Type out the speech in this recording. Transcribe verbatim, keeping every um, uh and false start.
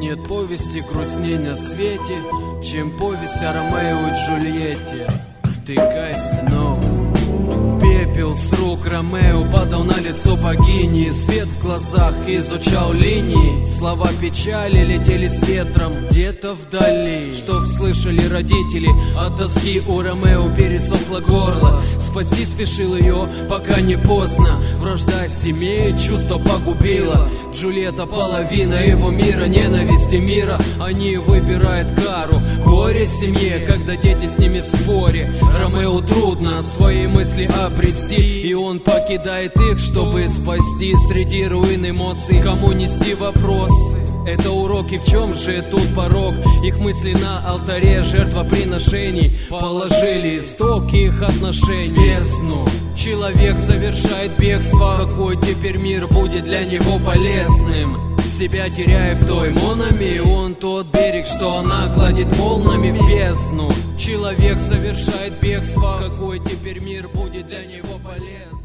Нет повести грустней на свете, чем повесть о Ромео и Джульетте. Втыкай, сынок. Пепел с рук Ромео падал на лицо богини, свет в глазах изучал линии. Слова печали летели с ветром где-то вдали, чтоб слышали родители. От тоски у Ромео пересохло горло, спасти спешил ее, пока не поздно. Вражда семьи чувство погубила. Джульетта половина его мира, ненависти мира. Они выбирают кару, горе семье, когда дети с ними в споре. Ромео трудно свои мысли обрести, и он покидает их, чтобы спасти. Среди руин эмоций кому нести вопросы? Это уроки, в чем же тут порог? Их мысли на алтаре жертвоприношений положили исток их отношений в бездну. Человек совершает бегство, какой теперь мир будет для него полезным? Себя теряя в той Монами, он тот берег, что она гладит волнами в бездну. Человек совершает бегство, какой теперь мир будет для него полезным?